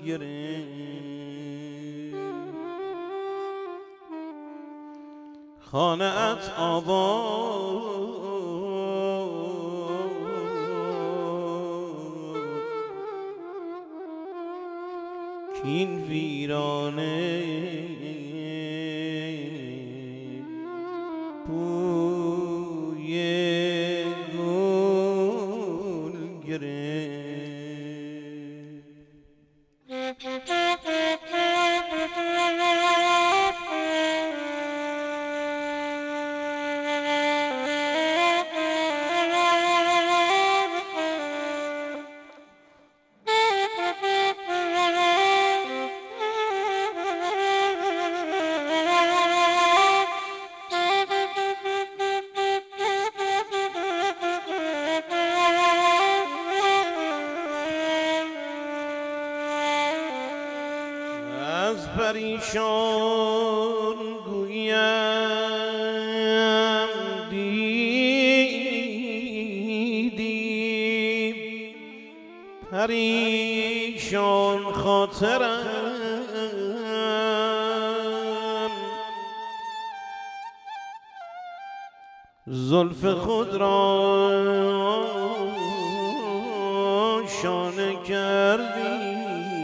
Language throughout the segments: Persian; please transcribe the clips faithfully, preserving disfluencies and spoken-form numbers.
گرفت خانه ات آباد کین ویرانه بوی گل گرفت از پریشان گویم دیدی پریشان خاطرم زلف خود را شانه کردی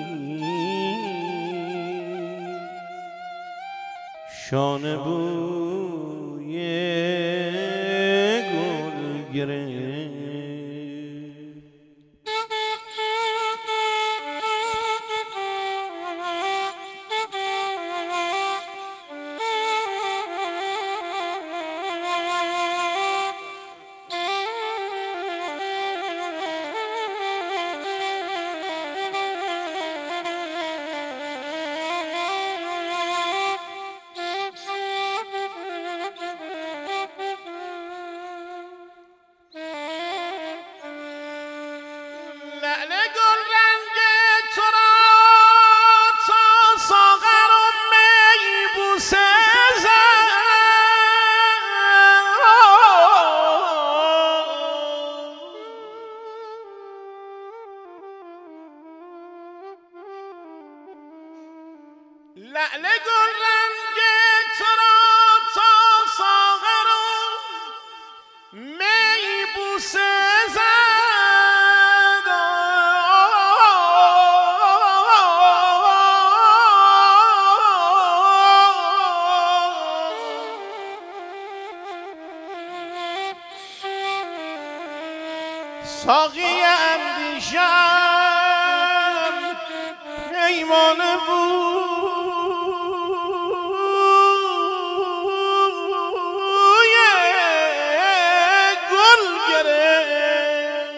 شانه بوی گل گرفت لعل گل رنگ تو را تا ساغر و می بوسه زد لعل گل رنگ تو را تا ساغر و می بوسه زد ساقی اندیشم پیمانه بوی گل گرفت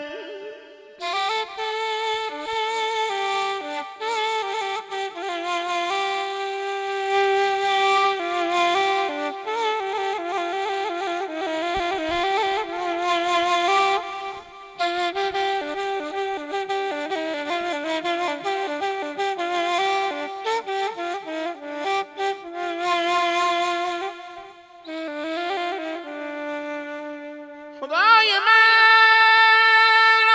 خدای من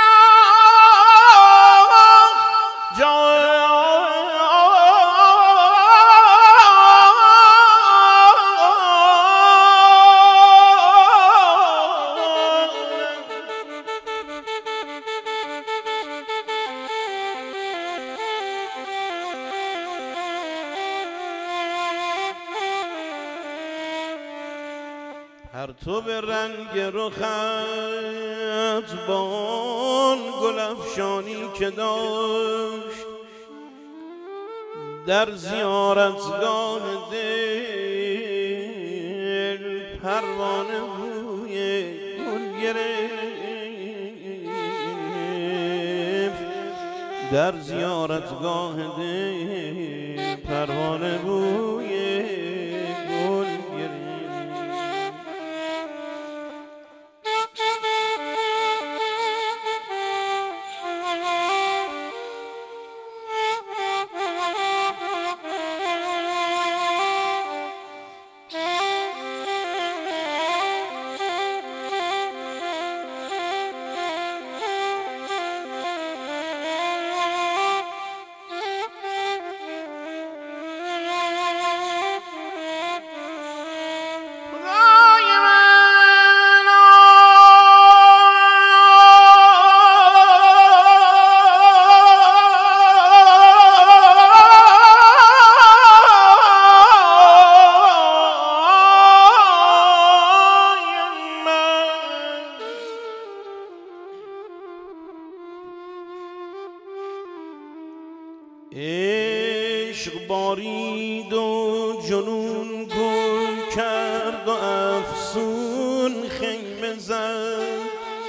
پرتو به رنگ رخت با آن گل افشانی که داشت در زیارتگاه دل پروانه بوی گل گرفت در زیارتگاه دل پروانه بوی گل گرفت عشق بارید و جنون گل کرد و افسون خیمه زد.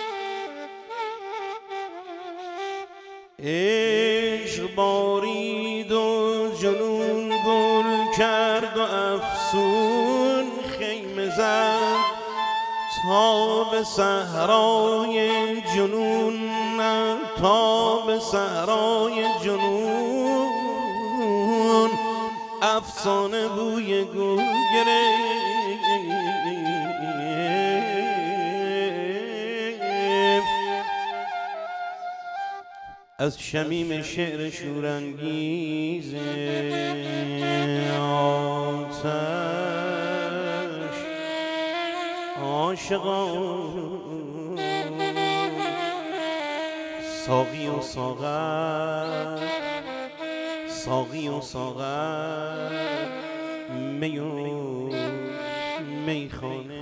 عشق بارید و جنون گل کرد و افسون خیمه زد. تا به صحرای جنون، تا به صحرای جنون افسانه بوی گل گرفت. از شمیم شعر شورانگیز آتش عاشقان ساقی و ساغر، ساقی و ساغر می و میخانه